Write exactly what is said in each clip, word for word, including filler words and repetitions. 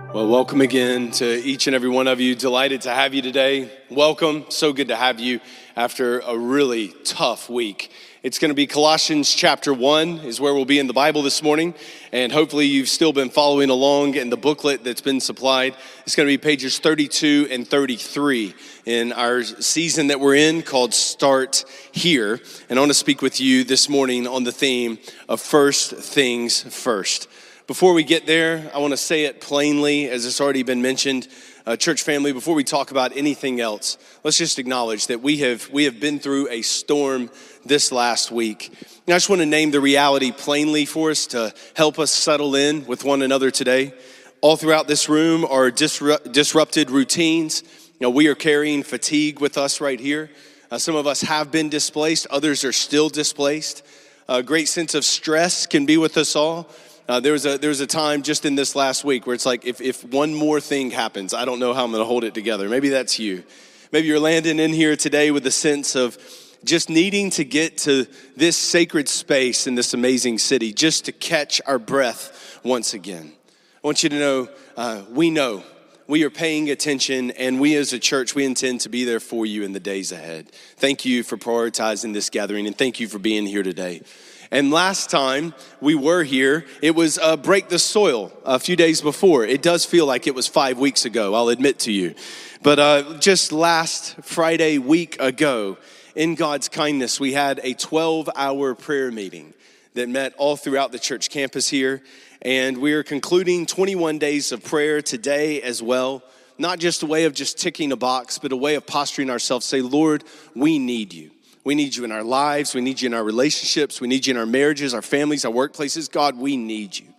Well, welcome again to each and every one of you. Delighted to have you today. Welcome. So good to have you after a really tough week. It's going to be Colossians chapter one is where we'll be in the Bible this morning. And hopefully you've still been following along in the booklet that's been supplied. It's going to be pages thirty-two and thirty-three in our season that we're in called Start Here. And I want to speak with you this morning on the theme of first things first. Before we get there, I want to say it plainly, as it's already been mentioned, uh, church family, before we talk about anything else, let's just acknowledge that we have we have been through a storm this last week. And I just want to name the reality plainly for us to help us settle in with one another today. All throughout this room are disru- disrupted routines. You know, we are carrying fatigue with us right here. Uh, some of us have been displaced. Others are still displaced. A great sense of stress can be with us all. Uh, there was a there was a time just in this last week where it's like, if, if one more thing happens, I don't know how I'm going to hold it together. Maybe that's you. Maybe you're landing in here today with a sense of just needing to get to this sacred space in this amazing city, just to catch our breath once again. I want you to know, uh, we know, we are paying attention, and we as a church, we intend to be there for you in the days ahead. Thank you for prioritizing this gathering, and thank you for being here today. And last time we were here, it was uh, Break the Soil a few days before. It does feel like it was five weeks ago, I'll admit to you. But uh, just last Friday week ago, in God's kindness, we had a twelve-hour prayer meeting that met all throughout the church campus here. And we are concluding twenty-one days of prayer today as well. Not just a way of just ticking a box, but a way of posturing ourselves, say, Lord, we need you. We need you in our lives. We need you in our relationships. We need you in our marriages, our families, our workplaces. God, we need you.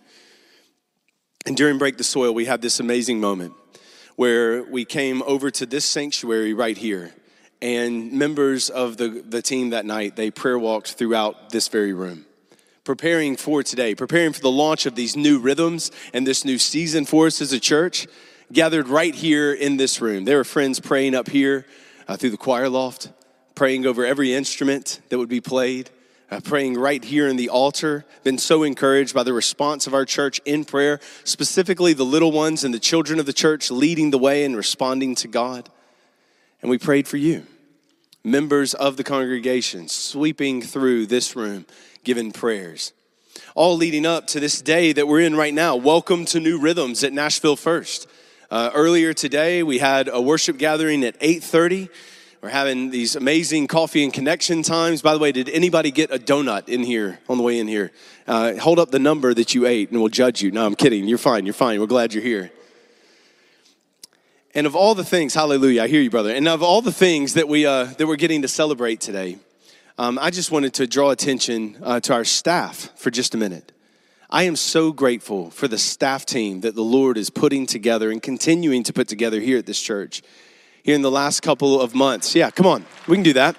And during Break the Soil, we had this amazing moment where we came over to this sanctuary right here. And members of the, the team that night, they prayer walked throughout this very room, preparing for today, preparing for the launch of these new rhythms and this new season for us as a church, gathered right here in this room. There were friends praying up here uh, through the choir loft, praying over every instrument that would be played, uh, praying right here in the altar. Been so encouraged by the response of our church in prayer, specifically the little ones and the children of the church leading the way and responding to God. And we prayed for you, members of the congregation, sweeping through this room, giving prayers. All leading up to this day that we're in right now. Welcome to New Rhythms at Nashville First. Uh, earlier today, we had a worship gathering at eight thirty. We're having these amazing coffee and connection times. By the way, did anybody get a donut in here on the way in here? Uh, hold up the number that you ate and we'll judge you. No, I'm kidding. You're fine. You're fine. We're glad you're here. And of all the things, hallelujah, I hear you, brother. And of all the things that, we, uh, that we're getting to celebrate today, um, I just wanted to draw attention uh, to our staff for just a minute. I am so grateful for the staff team that the Lord is putting together and continuing to put together here at this church. Here in the last couple of months. Yeah, come on. We can do that.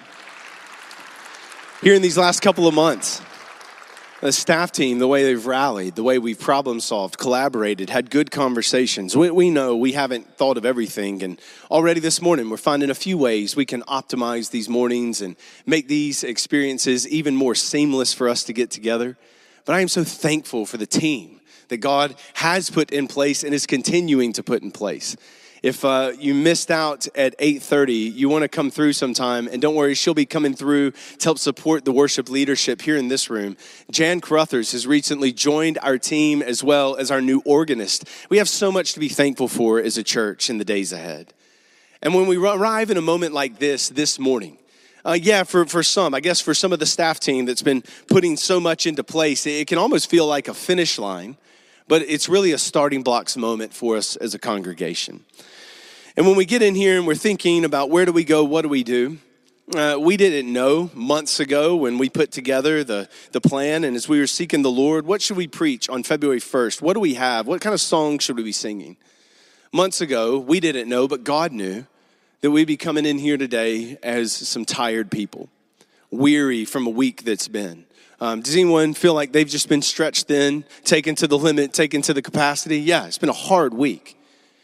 Here in these last couple of months, the staff team, the way they've rallied, the way we've problem solved, collaborated, had good conversations. We, we know we haven't thought of everything. And already this morning, we're finding a few ways we can optimize these mornings and make these experiences even more seamless for us to get together. But I am so thankful for the team that God has put in place and is continuing to put in place. If uh, you missed out at eight thirty, you want to come through sometime, and don't worry, she'll be coming through to help support the worship leadership here in this room. Jan Caruthers has recently joined our team as well as our new organist. We have so much to be thankful for as a church in the days ahead. And when we arrive in a moment like this, this morning, uh, yeah, for, for some, I guess for some of the staff team that's been putting so much into place, it can almost feel like a finish line, but it's really a starting blocks moment for us as a congregation. And when we get in here and we're thinking about where do we go, what do we do, uh, we didn't know months ago when we put together the, the plan, and as we were seeking the Lord, what should we preach on February first? What do we have? What kind of songs should we be singing? Months ago, we didn't know, but God knew that we'd be coming in here today as some tired people, weary from a week that's been. Um, does anyone feel like they've just been stretched thin, taken to the limit, taken to the capacity? Yeah, it's been a hard week.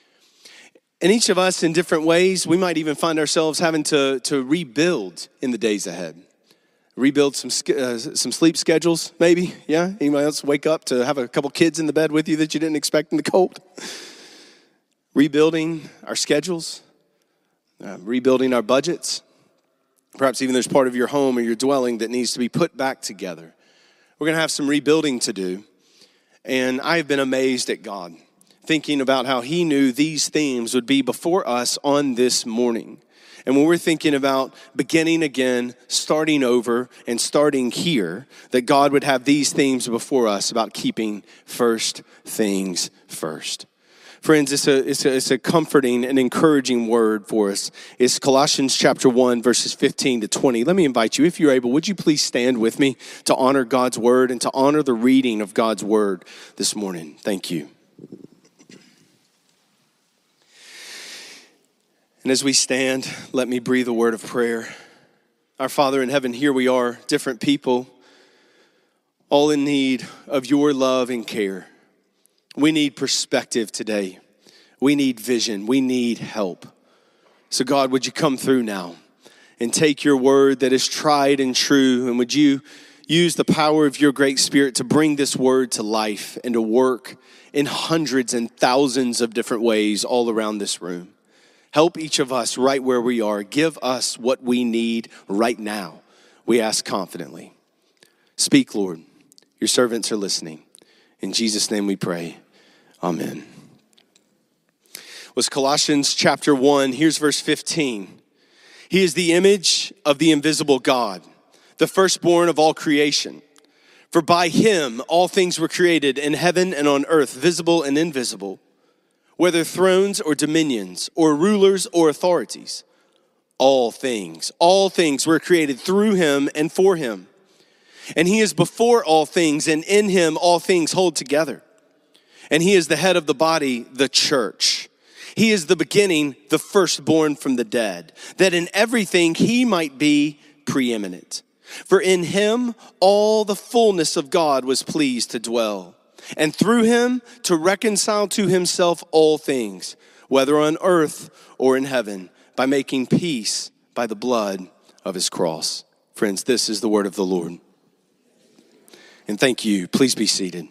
And each of us in different ways, we might even find ourselves having to, to rebuild in the days ahead. Rebuild some uh, some sleep schedules, maybe, yeah? Anybody else wake up to have a couple kids in the bed with you that you didn't expect in the cold? rebuilding our schedules, uh, rebuilding our budgets. Perhaps even there's part of your home or your dwelling that needs to be put back together. We're going to have some rebuilding to do. And I've been amazed at God, thinking about how he knew these themes would be before us on this morning. And when we're thinking about beginning again, starting over, and starting here, that God would have these themes before us about keeping first things first. Friends, it's a, it's, a, it's a comforting and encouraging word for us. It's Colossians chapter one, verses fifteen to twenty. Let me invite you, if you're able, would you please stand with me to honor God's word and to honor the reading of God's word this morning. Thank you. And as we stand, let me breathe a word of prayer. Our Father in heaven, here we are, different people, all in need of your love and care. We need perspective today. We need vision. We need help. So God, would you come through now and take your word that is tried and true, and would you use the power of your great Spirit to bring this word to life and to work in hundreds and thousands of different ways all around this room. Help each of us right where we are. Give us what we need right now, we ask confidently. Speak, Lord. Your servants are listening. In Jesus' name we pray. Amen. Was Colossians chapter one. Here's verse fifteen. He is the image of the invisible God, the firstborn of all creation. For by him all things were created in heaven and on earth, visible and invisible, whether thrones or dominions or rulers or authorities. All things, all things were created through him and for him. And he is before all things, and in him all things hold together. And he is the head of the body, the church. He is the beginning, the firstborn from the dead, that in everything he might be preeminent. For in him all the fullness of God was pleased to dwell, and through him to reconcile to himself all things, whether on earth or in heaven, by making peace by the blood of his cross. Friends, this is the word of the Lord. And thank you. Please be seated.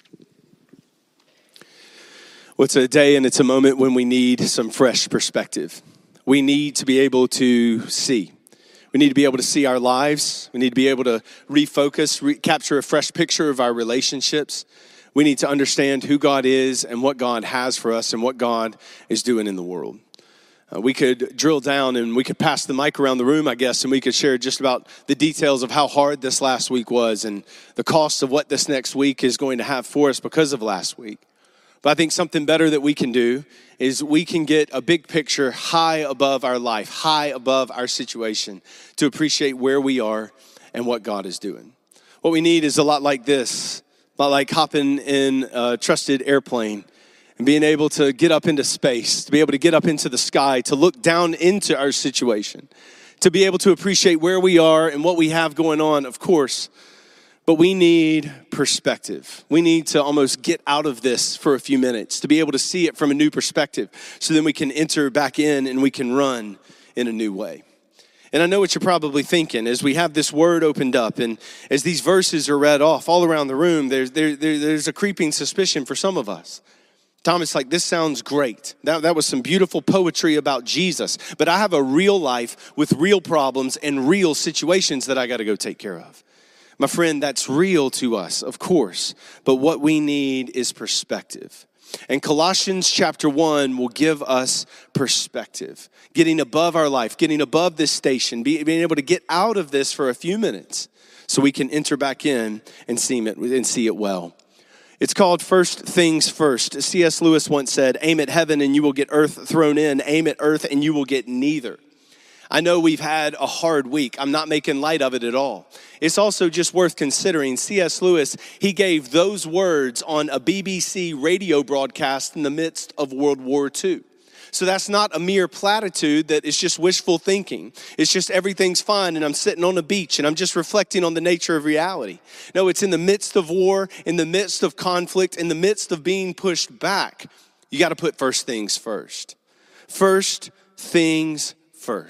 Well, it's a day and it's a moment when we need some fresh perspective. We need to be able to see. We need to be able to see our lives. We need to be able to refocus, re- capture a fresh picture of our relationships. We need to understand who God is and what God has for us and what God is doing in the world. Uh, we could drill down and we could pass the mic around the room, I guess, and we could share just about the details of how hard this last week was and the cost of what this next week is going to have for us because of last week. But I think something better that we can do is we can get a big picture high above our life, high above our situation to appreciate where we are and what God is doing. What we need is a lot like this, a lot like hopping in a trusted airplane and being able to get up into space, to be able to get up into the sky, to look down into our situation, to be able to appreciate where we are and what we have going on, of course. But we need perspective. We need to almost get out of this for a few minutes to be able to see it from a new perspective so then we can enter back in and we can run in a new way. And I know what you're probably thinking as we have this word opened up and as these verses are read off all around the room, there's, there, there, there's a creeping suspicion for some of us. Thomas, like, this sounds great. That, that was some beautiful poetry about Jesus, but I have a real life with real problems and real situations that I got to go take care of. My friend, that's real to us, of course, but what we need is perspective. And Colossians chapter one will give us perspective, getting above our life, getting above this station, being able to get out of this for a few minutes so we can enter back in and see it, and see it well. It's called First Things First. C S Lewis once said, aim at heaven and you will get earth thrown in, aim at earth and you will get neither. I know we've had a hard week. I'm not making light of it at all. It's also just worth considering. C S Lewis, he gave those words on a B B C radio broadcast in the midst of World War Two. So that's not a mere platitude that is just wishful thinking. It's just everything's fine and I'm sitting on a beach and I'm just reflecting on the nature of reality. No, it's in the midst of war, in the midst of conflict, in the midst of being pushed back. You got to put first things first. First things first.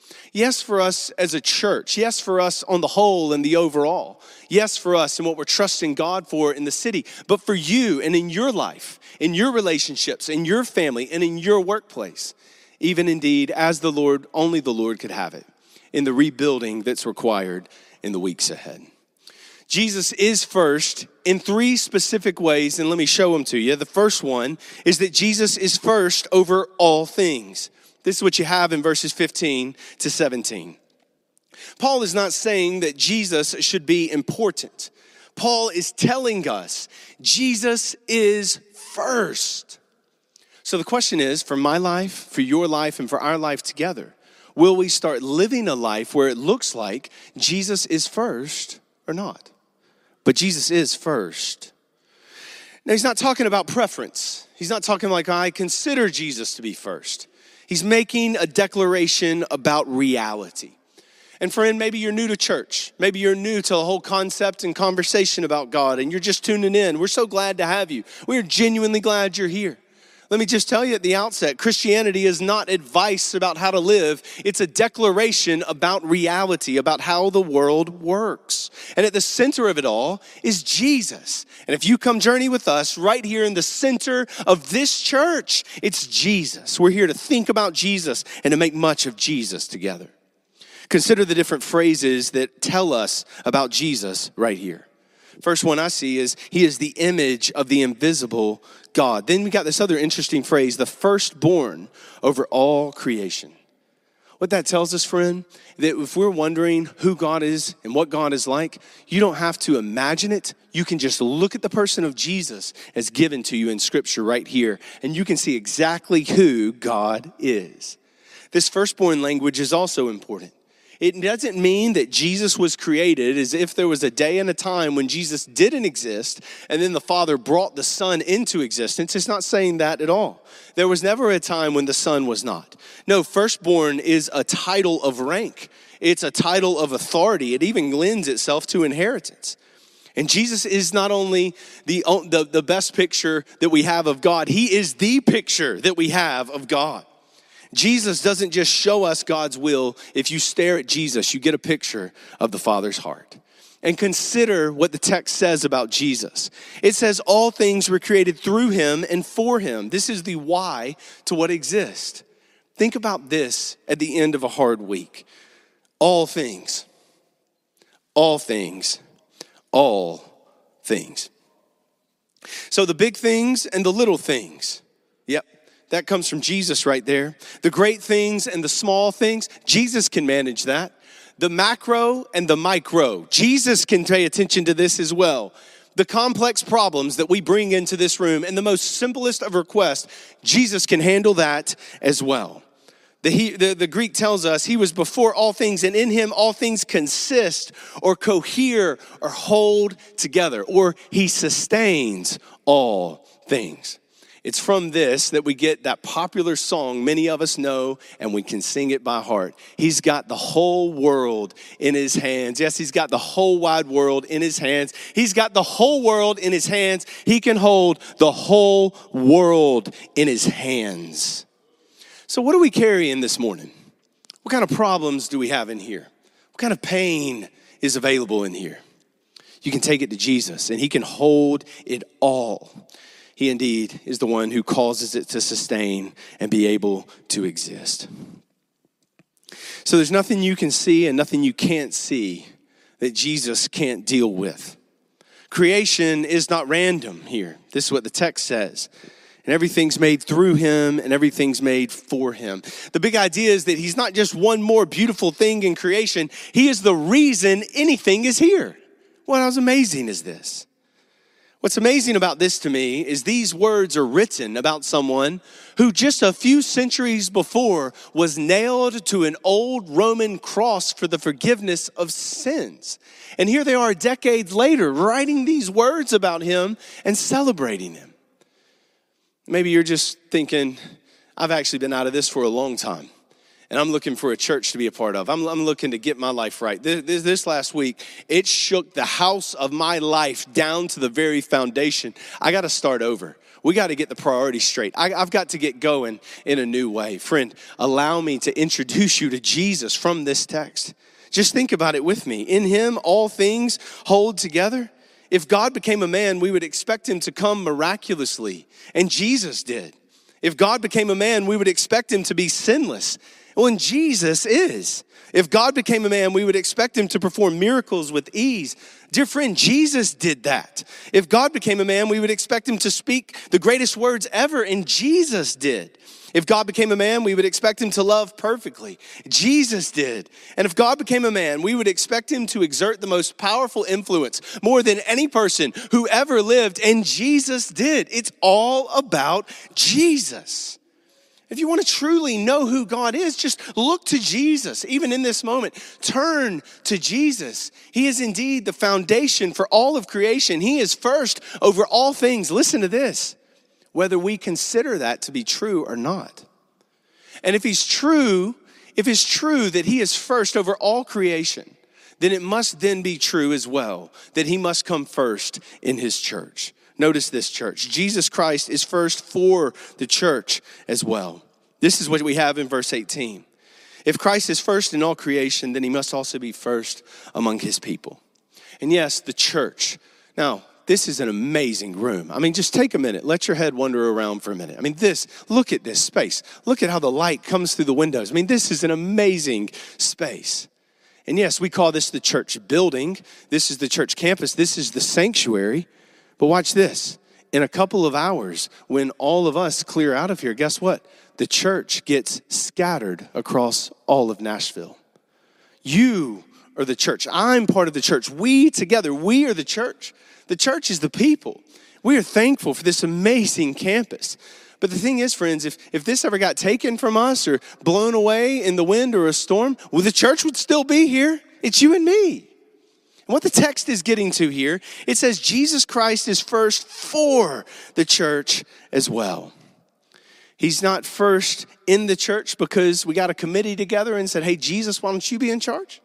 Yes, for us as a church. Yes, for us on the whole and the overall. Yes, for us and what we're trusting God for in the city. But for you and in your life, in your relationships, in your family, and in your workplace, even indeed as the Lord, only the Lord could have it, in the rebuilding that's required in the weeks ahead. Jesus is first in three specific ways, and let me show them to you. The first one is that Jesus is first over all things. This is what you have in verses fifteen to seventeen. Paul is not saying that Jesus should be important. Paul is telling us Jesus is first. So the question is, for my life, for your life, and for our life together, will we start living a life where it looks like Jesus is first or not? But Jesus is first. Now, he's not talking about preference. He's not talking like, I consider Jesus to be first. He's making a declaration about reality. And friend, maybe you're new to church. Maybe you're new to the whole concept and conversation about God, and you're just tuning in. We're so glad to have you. We're genuinely glad you're here. Let me just tell you at the outset, Christianity is not advice about how to live. It's a declaration about reality, about how the world works. And at the center of it all is Jesus. And if you come journey with us right here in the center of this church, it's Jesus. We're here to think about Jesus and to make much of Jesus together. Consider the different phrases that tell us about Jesus right here. First one I see is he is the image of the invisible God. Then we got this other interesting phrase, the firstborn over all creation. What that tells us, friend, that if we're wondering who God is and what God is like, you don't have to imagine it. You can just look at the person of Jesus as given to you in Scripture right here, and you can see exactly who God is. This firstborn language is also important. It doesn't mean that Jesus was created as if there was a day and a time when Jesus didn't exist and then the Father brought the Son into existence. It's not saying that at all. There was never a time when the Son was not. No, firstborn is a title of rank. It's a title of authority. It even lends itself to inheritance. And Jesus is not only the, the, the best picture that we have of God, he is the picture that we have of God. Jesus doesn't just show us God's will. If you stare at Jesus, you get a picture of the Father's heart. And consider what the text says about Jesus. It says all things were created through him and for him. This is the why to what exists. Think about this at the end of a hard week. All things, all things, all things. So the big things and the little things. Yep. That comes from Jesus right there. The great things and the small things, Jesus can manage that. The macro and the micro, Jesus can pay attention to this as well. The complex problems that we bring into this room and the most simplest of requests, Jesus can handle that as well. The, he, the, the Greek tells us he was before all things, and in him all things consist or cohere or hold together, or he sustains all things. It's from this that we get that popular song many of us know, and we can sing it by heart. He's got the whole world in his hands. Yes, he's got the whole wide world in his hands. He's got the whole world in his hands. He can hold the whole world in his hands. So what are we carrying this morning? What kind of problems do we have in here? What kind of pain is available in here? You can take it to Jesus, and he can hold it all. He indeed is the one who causes it to sustain and be able to exist. So there's nothing you can see and nothing you can't see that Jesus can't deal with. Creation is not random here. This is what the text says. And everything's made through him and everything's made for him. The big idea is that he's not just one more beautiful thing in creation. He is the reason anything is here. What else amazing is this? What's amazing about this to me is these words are written about someone who just a few centuries before was nailed to an old Roman cross for the forgiveness of sins. And here they are decades later writing these words about him and celebrating him. Maybe you're just thinking, I've actually been out of this for a long time. And I'm looking for a church to be a part of. I'm, I'm looking to get my life right. This, this, this last week, it shook the house of my life down to the very foundation. I got to start over. we got to get the priorities straight. I, I've got to get going in a new way. Friend, allow me to introduce you to Jesus from this text. Just think about it with me. In him, all things hold together. If God became a man, we would expect him to come miraculously, and Jesus did. If God became a man, we would expect him to be sinless. Well, and Jesus is. If God became a man, we would expect him to perform miracles with ease. Dear friend, Jesus did that. If God became a man, we would expect him to speak the greatest words ever, and Jesus did. If God became a man, we would expect him to love perfectly. Jesus did. And if God became a man, we would expect him to exert the most powerful influence more than any person who ever lived, and Jesus did. It's all about Jesus. If you want to truly know who God is, just look to Jesus. Even in this moment, turn to Jesus. He is indeed the foundation for all of creation. He is first over all things. Listen to this. Whether we consider that to be true or not. And if he's true, if it's true that he is first over all creation, then it must then be true as well that he must come first in his church. Notice this, church. Jesus Christ is first for the church as well. This is what we have in verse eighteen. If Christ is first in all creation, then he must also be first among his people. And yes, the church. Now, this is an amazing room. I mean, just take a minute. Let your head wander around for a minute. I mean, this, look at this space. Look at how the light comes through the windows. I mean, this is an amazing space. And yes, we call this the church building. This is the church campus. This is the sanctuary. But watch this. In a couple of hours, when all of us clear out of here, guess what? The church gets scattered across all of Nashville. You are the church. I'm part of the church. We together, we are the church. The church is the people. We are thankful for this amazing campus. But the thing is, friends, if, if this ever got taken from us or blown away in the wind or a storm, well, the church would still be here. It's you and me. And what the text is getting to here, it says Jesus Christ is first for the church as well. He's not first in the church because we got a committee together and said, hey, Jesus, why don't you be in charge?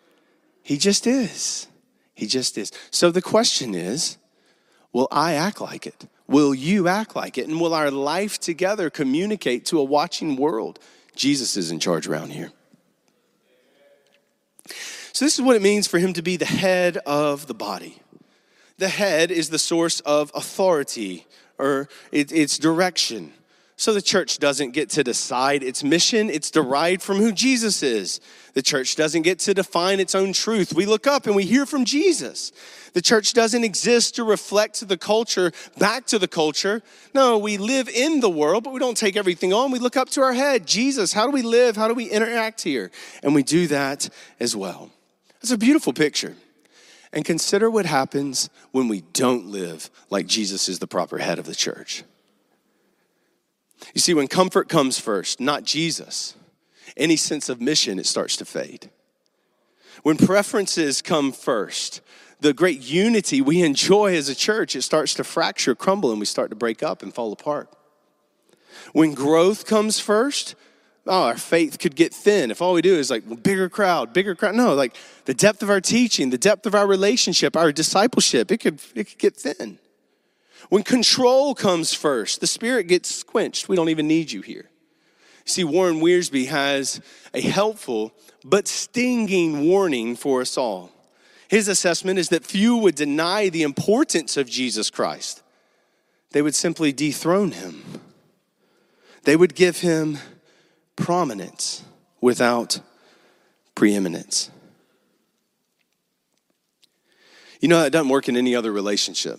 He just is. He just is. So the question is, will I act like it? Will you act like it? And will our life together communicate to a watching world? Jesus is in charge around here. So this is what it means for him to be the head of the body. The head is the source of authority or it, its direction. So the church doesn't get to decide its mission. It's derived from who Jesus is. The church doesn't get to define its own truth. We look up and we hear from Jesus. The church doesn't exist to reflect the culture back to the culture. No, we live in the world, but we don't take everything on. We look up to our head, Jesus. How do we live? How do we interact here? And we do that as well. It's a beautiful picture. And consider what happens when we don't live like Jesus is the proper head of the church. You see, when comfort comes first, not Jesus, any sense of mission, it starts to fade. When preferences come first, the great unity we enjoy as a church, it starts to fracture, crumble, and we start to break up and fall apart. When growth comes first, oh, our faith could get thin. If all we do is like well, bigger crowd, bigger crowd. No, like the depth of our teaching, the depth of our relationship, our discipleship, it could, it could get thin. When control comes first, the spirit gets quenched. We don't even need you here. See, Warren Wiersbe has a helpful but stinging warning for us all. His assessment is that few would deny the importance of Jesus Christ. They would simply dethrone him. They would give him prominence without preeminence. You know, that doesn't work in any other relationship.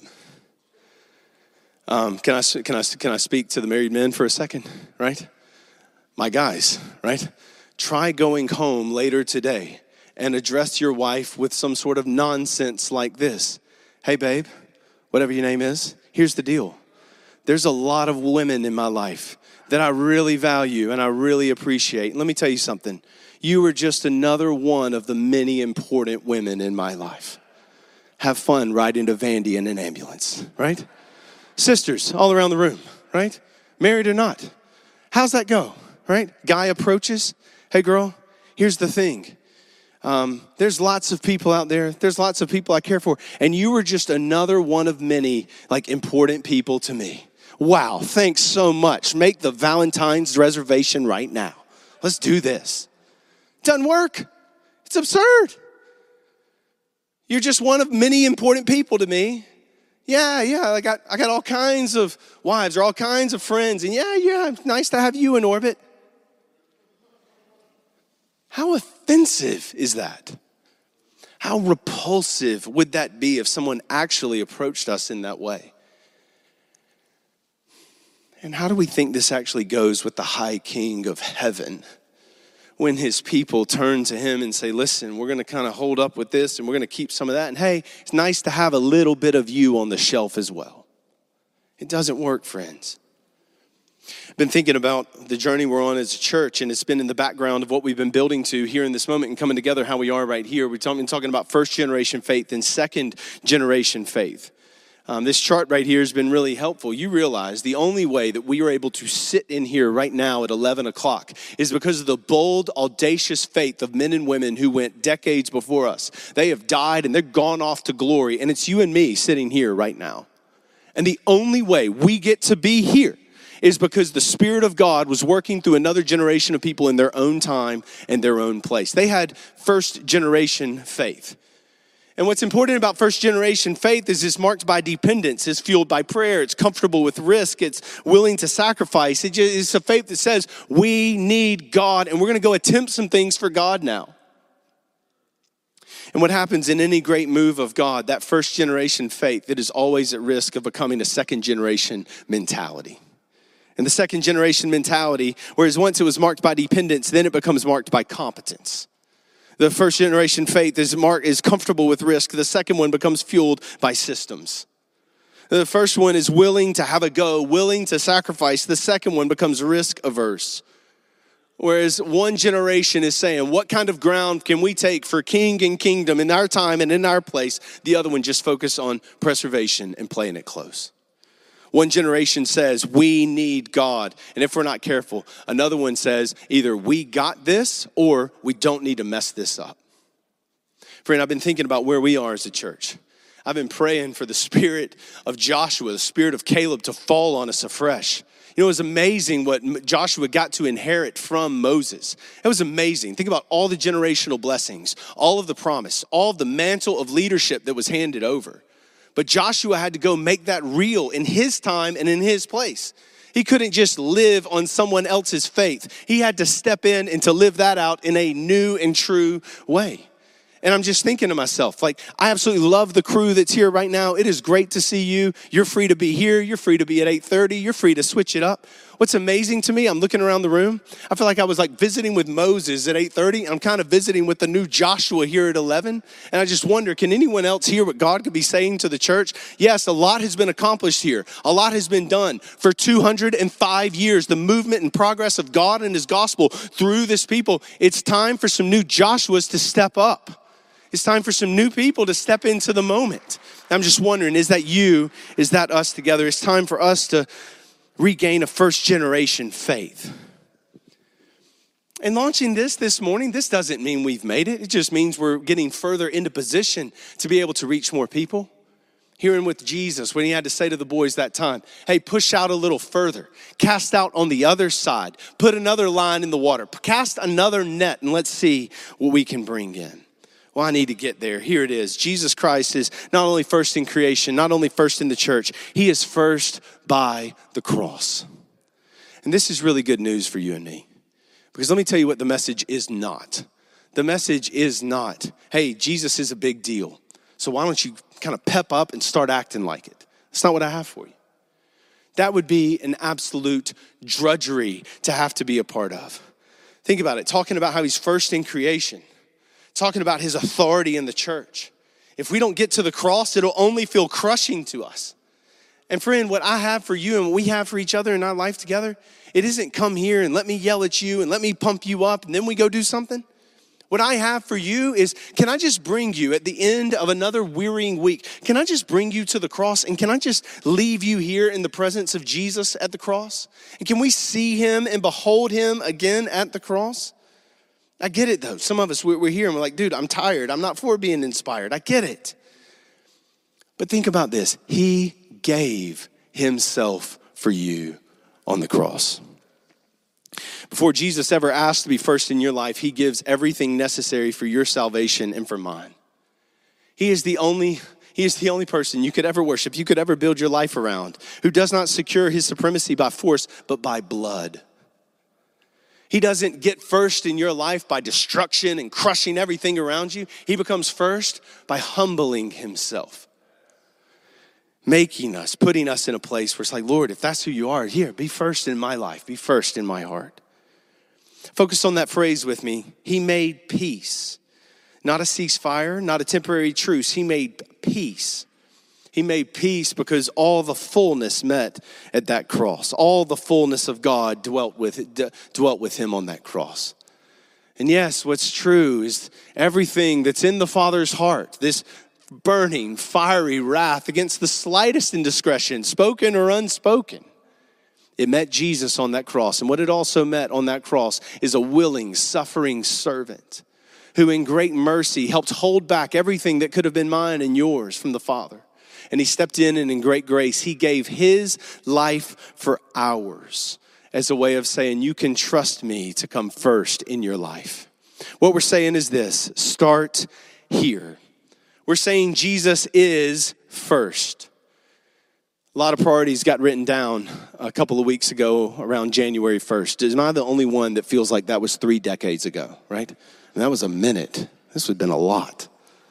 Um, can I can I can I speak to the married men for a second, right? My guys, right? Try going home later today and address your wife with some sort of nonsense like this. Hey, babe, whatever your name is, here's the deal. There's a lot of women in my life that I really value and I really appreciate. Let me tell you something. You are just another one of the many important women in my life. Have fun riding to Vandy in an ambulance, right? Sisters all around the room, right? Married or not. How's that go, right? Guy approaches. Hey, girl, here's the thing. Um, there's lots of people out there. There's lots of people I care for. And you were just another one of many, like, important people to me. Wow, thanks so much. Make the Valentine's reservation right now. Let's do this. Doesn't work. It's absurd. You're just one of many important people to me. Yeah, yeah, I got I got all kinds of wives or all kinds of friends. And yeah, yeah, it's nice to have you in orbit. How offensive is that? How repulsive would that be if someone actually approached us in that way? And how do we think this actually goes with the high king of heaven when his people turn to him and say, listen, we're going to kind of hold up with this and we're going to keep some of that. And hey, it's nice to have a little bit of you on the shelf as well. It doesn't work, friends. I've been thinking about the journey we're on as a church, and it's been in the background of what we've been building to here in this moment and coming together how we are right here. We've been talking about first generation faith and second generation faith. Um, this chart right here has been really helpful. You realize the only way that we are able to sit in here right now at eleven o'clock is because of the bold, audacious faith of men and women who went decades before us. They have died and they're gone off to glory, and it's you and me sitting here right now. And the only way we get to be here is because the Spirit of God was working through another generation of people in their own time and their own place. They had first generation faith. And what's important about first generation faith is it's marked by dependence, it's fueled by prayer, it's comfortable with risk, it's willing to sacrifice. It's a faith that says we need God and we're gonna go attempt some things for God now. And what happens in any great move of God, that first generation faith, it is always at risk of becoming a second generation mentality. And the second generation mentality, whereas once it was marked by dependence, then it becomes marked by competence. The first generation faith is marked is comfortable with risk. The second one becomes fueled by systems. The first one is willing to have a go, willing to sacrifice. The second one becomes risk averse. Whereas one generation is saying, what kind of ground can we take for king and kingdom in our time and in our place? The other one just focus on preservation and playing it close. One generation says, we need God. And if we're not careful, another one says, either we got this or we don't need to mess this up. Friend, I've been thinking about where we are as a church. I've been praying for the spirit of Joshua, the spirit of Caleb to fall on us afresh. You know, it was amazing what Joshua got to inherit from Moses. It was amazing. Think about all the generational blessings, all of the promise, all of the mantle of leadership that was handed over. But Joshua had to go make that real in his time and in his place. He couldn't just live on someone else's faith. He had to step in and to live that out in a new and true way. And I'm just thinking to myself, like, I absolutely love the crew that's here right now. It is great to see you. You're free to be here. You're free to be at eight thirty. You're free to switch it up. What's amazing to me, I'm looking around the room. I feel like I was like visiting with Moses at eight thirty. I'm kind of visiting with the new Joshua here at eleven. And I just wonder, can anyone else hear what God could be saying to the church? Yes, a lot has been accomplished here. A lot has been done. For two hundred five years, the movement and progress of God and his gospel through this people. It's time for some new Joshuas to step up. It's time for some new people to step into the moment. I'm just wondering, is that you? Is that us together? It's time for us to regain a first generation faith. And launching this this morning, this doesn't mean we've made it. It just means we're getting further into position to be able to reach more people. Hearing with Jesus when he had to say to the boys that time, hey, push out a little further. Cast out on the other side. Put another line in the water. Cast another net and let's see what we can bring in. Well, I need to get there. Here it is. Jesus Christ is not only first in creation, not only first in the church, he is first by the cross. And this is really good news for you and me. Because let me tell you what the message is not. The message is not, hey, Jesus is a big deal. So why don't you kind of pep up and start acting like it? That's not what I have for you. That would be an absolute drudgery to have to be a part of. Think about it, talking about how he's first in creation. Talking about his authority in the church. If we don't get to the cross, it'll only feel crushing to us. And friend, what I have for you and what we have for each other in our life together, it isn't come here and let me yell at you and let me pump you up and then we go do something. What I have for you is, can I just bring you at the end of another wearying week, can I just bring you to the cross and can I just leave you here in the presence of Jesus at the cross? And can we see him and behold him again at the cross? I get it though. Some of us, we're here and we're like, dude, I'm tired. I'm not for being inspired. I get it. But think about this. He gave himself for you on the cross. Before Jesus ever asked to be first in your life, he gives everything necessary for your salvation and for mine. He is the only He is the only person you could ever worship, you could ever build your life around, who does not secure his supremacy by force, but by blood. He doesn't get first in your life by destruction and crushing everything around you. He becomes first by humbling himself, making us, putting us in a place where it's like, Lord, if that's who you are, here, be first in my life, be first in my heart. Focus on that phrase with me. He made peace. Not a ceasefire, not a temporary truce. He made peace. He made peace because all the fullness met at that cross. All the fullness of God dwelt with, d- dwelt with him on that cross. And yes, what's true is everything that's in the Father's heart, this burning, fiery wrath against the slightest indiscretion, spoken or unspoken, it met Jesus on that cross. And what it also met on that cross is a willing, suffering servant who in great mercy helped hold back everything that could have been mine and yours from the Father. And he stepped in, and in great grace, he gave his life for ours as a way of saying, you can trust me to come first in your life. What we're saying is this: start here. We're saying Jesus is first. A lot of priorities got written down a couple of weeks ago around January first. Am I the only one that feels like that was three decades ago, right? And that was a minute. This would have been a lot.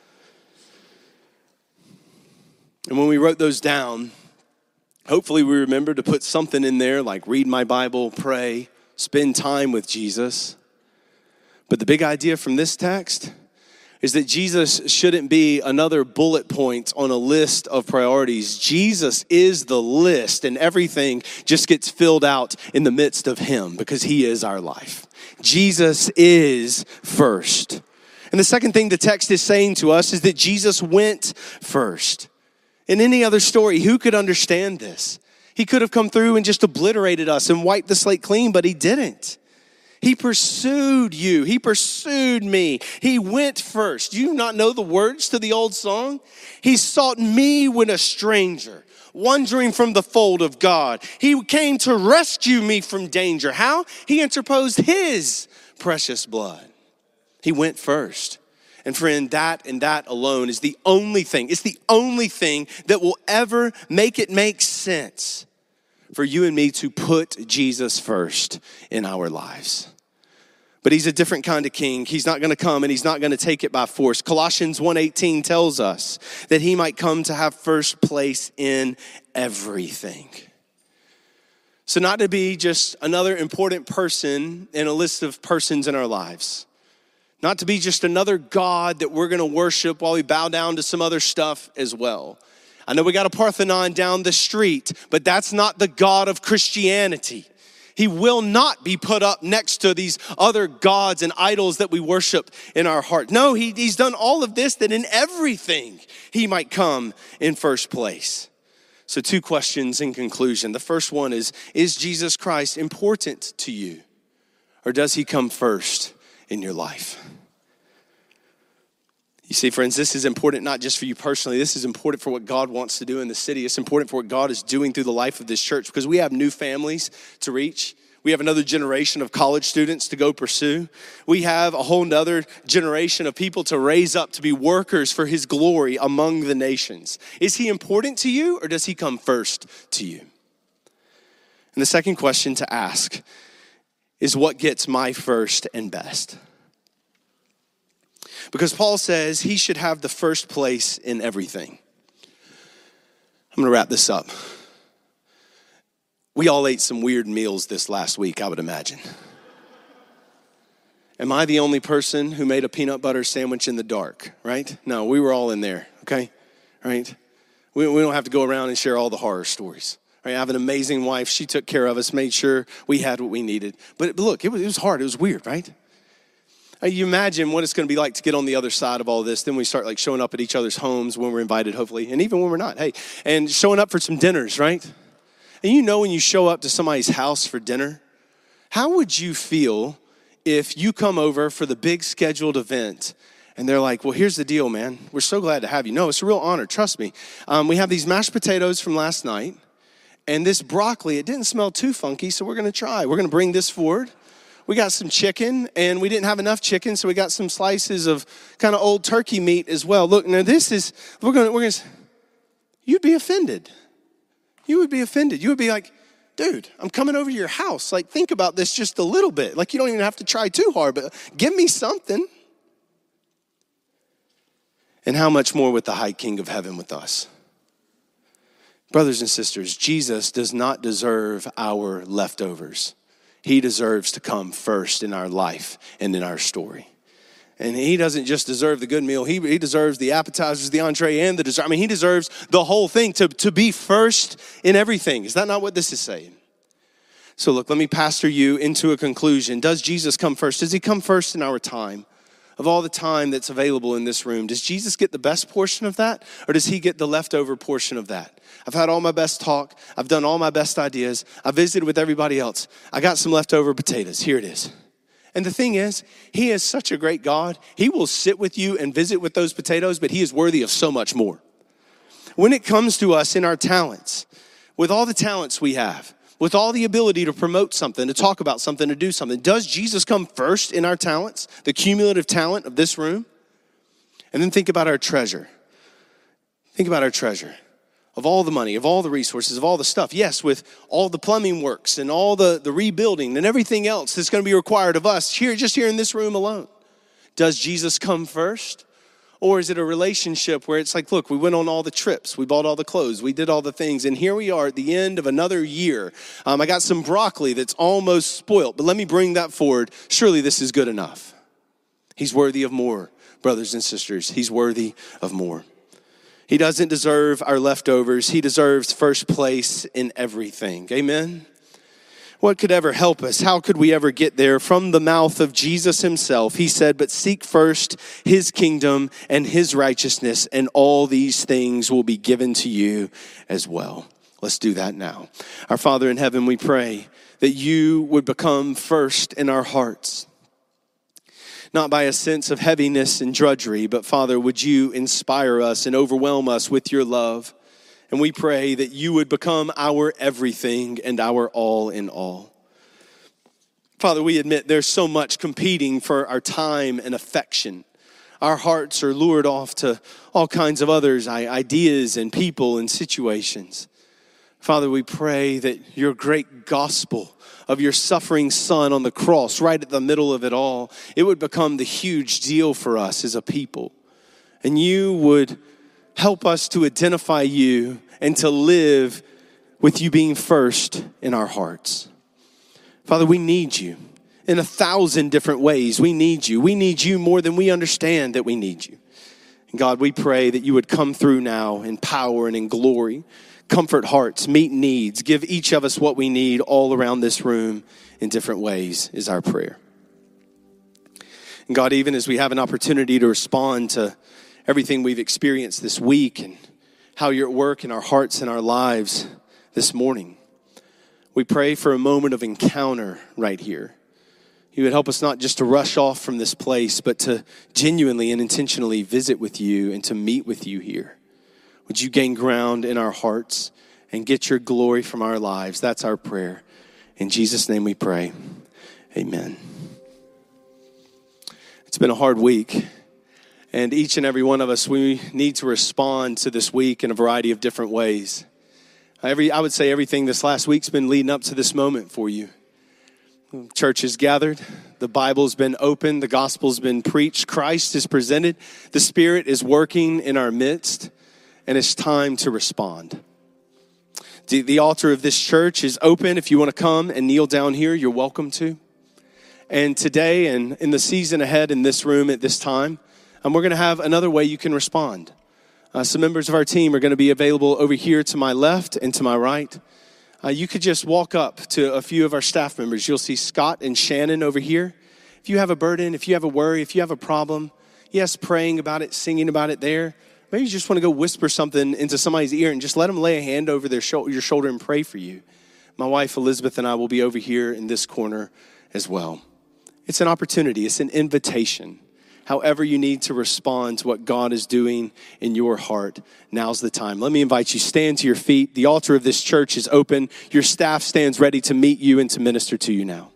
And when we wrote those down, hopefully we remember to put something in there like read my Bible, pray, spend time with Jesus. But the big idea from this text is that Jesus shouldn't be another bullet point on a list of priorities. Jesus is the list, and everything just gets filled out in the midst of him because he is our life. Jesus is first. And the second thing the text is saying to us is that Jesus went first. In any other story, who could understand this? He could have come through and just obliterated us and wiped the slate clean, but he didn't. He pursued you. He pursued me. He went first. Do you not know the words to the old song? He sought me when a stranger, wandering from the fold of God. He came to rescue me from danger. How? He interposed his precious blood. He went first. And friend, that and that alone is the only thing, it's the only thing that will ever make it make sense for you and me to put Jesus first in our lives. But he's a different kind of king. He's not going to come and he's not going to take it by force. Colossians one eighteen tells us that he might come to have first place in everything. So not to be just another important person in a list of persons in our lives. Not to be just another God that we're going to worship while we bow down to some other stuff as well. I know we got a Parthenon down the street, but that's not the God of Christianity. He will not be put up next to these other gods and idols that we worship in our heart. No, he, he's done all of this that in everything he might come in first place. So two questions in conclusion. The first one is, is Jesus Christ important to you? Or does he come first in your life? You see, friends, this is important not just for you personally. This is important for what God wants to do in the city. It's important for what God is doing through the life of this church because we have new families to reach. We have another generation of college students to go pursue. We have a whole nother generation of people to raise up to be workers for his glory among the nations. Is he important to you or does he come first to you? And the second question to ask is what gets my first and best? Because Paul says he should have the first place in everything. I'm going to wrap this up. We all ate some weird meals this last week, I would imagine. Am I the only person who made a peanut butter sandwich in the dark, right? No, we were all in there, okay? Right? We, we don't have to go around and share all the horror stories. Right? I have an amazing wife. She took care of us, made sure we had what we needed. But, but look, it was, it was hard. It was weird, right? You imagine what it's going to be like to get on the other side of all this. Then we start like showing up at each other's homes when we're invited, hopefully, and even when we're not. Hey, and showing up for some dinners, right? And you know when you show up to somebody's house for dinner, how would you feel if you come over for the big scheduled event and they're like, well, here's the deal, man. We're so glad to have you. No, it's a real honor. Trust me. Um, we have these mashed potatoes from last night. And this broccoli, it didn't smell too funky, so we're gonna try. We're gonna bring this forward. We got some chicken, and we didn't have enough chicken, so we got some slices of kind of old turkey meat as well. Look, now this is, we're gonna, we're gonna, you'd be offended. You would be offended. You would be like, dude, I'm coming over to your house. Like, think about this just a little bit. Like, you don't even have to try too hard, but give me something. And how much more with the high King of heaven with us? Brothers and sisters, Jesus does not deserve our leftovers. He deserves to come first in our life and in our story. And he doesn't just deserve the good meal. He, he deserves the appetizers, the entree, and the dessert. I mean, he deserves the whole thing to, to be first in everything. Is that not what this is saying? So look, let me pastor you into a conclusion. Does Jesus come first? Does he come first in our time? Of all the time that's available in this room, does Jesus get the best portion of that, or does he get the leftover portion of that? I've had all my best talk. I've done all my best ideas. I visited with everybody else. I got some leftover potatoes. Here it is. And the thing is, he is such a great God. He will sit with you and visit with those potatoes, but he is worthy of so much more. When it comes to us in our talents, with all the talents we have, with all the ability to promote something, to talk about something, to do something, does Jesus come first in our talents, the cumulative talent of this room? And then think about our treasure. Think about our treasure. Of all the money, of all the resources, of all the stuff. Yes, with all the plumbing works and all the, the rebuilding and everything else that's going to be required of us here, just here in this room alone. Does Jesus come first? Or is it a relationship where it's like, look, we went on all the trips, we bought all the clothes, we did all the things, and here we are at the end of another year. Um, I got some broccoli that's almost spoiled, but let me bring that forward. Surely this is good enough. He's worthy of more, brothers and sisters. He's worthy of more. He doesn't deserve our leftovers. He deserves first place in everything. Amen? What could ever help us? How could we ever get there? From the mouth of Jesus himself, he said, but seek first his kingdom and his righteousness, and all these things will be given to you as well. Let's do that now. Our Father in heaven, we pray that you would become first in our hearts. Not by a sense of heaviness and drudgery, but Father, would you inspire us and overwhelm us with your love? And we pray that you would become our everything and our all in all. Father, we admit there's so much competing for our time and affection. Our hearts are lured off to all kinds of others, ideas and people and situations. Father, we pray that your great gospel of your suffering son on the cross, right at the middle of it all, it would become the huge deal for us as a people. And you would help us to identify you and to live with you being first in our hearts. Father, we need you in a thousand different ways. We need you. We need you more than we understand that we need you. And God, we pray that you would come through now in power and in glory, comfort hearts, meet needs, give each of us what we need all around this room in different ways is our prayer. And God, even as we have an opportunity to respond to everything we've experienced this week and how you're at work in our hearts and our lives this morning, we pray for a moment of encounter right here. You would help us not just to rush off from this place, but to genuinely and intentionally visit with you and to meet with you here. Would you gain ground in our hearts and get your glory from our lives? That's our prayer. In Jesus' name we pray. Amen. It's been a hard week. And each and every one of us, we need to respond to this week in a variety of different ways. Every, I would say everything this last week's been leading up to this moment for you. Church is gathered. The Bible's been opened. The gospel's been preached. Christ is presented. The Spirit is working in our midst. And it's time to respond. The, the altar of this church is open. If you want to come and kneel down here, you're welcome to. And today and in the season ahead in this room at this time, and we're going to have another way you can respond. Uh, some members of our team are going to be available over here to my left and to my right. Uh, you could just walk up to a few of our staff members. You'll see Scott and Shannon over here. If you have a burden, if you have a worry, if you have a problem, yes, praying about it, singing about it there. Maybe you just want to go whisper something into somebody's ear and just let them lay a hand over their sho- your shoulder and pray for you. My wife, Elizabeth, and I will be over here in this corner as well. It's an opportunity. It's an invitation. however you need to respond to what God is doing in your heart, now's the time. Let me invite you, stand to your feet. The altar of this church is open. Your staff stands ready to meet you and to minister to you now.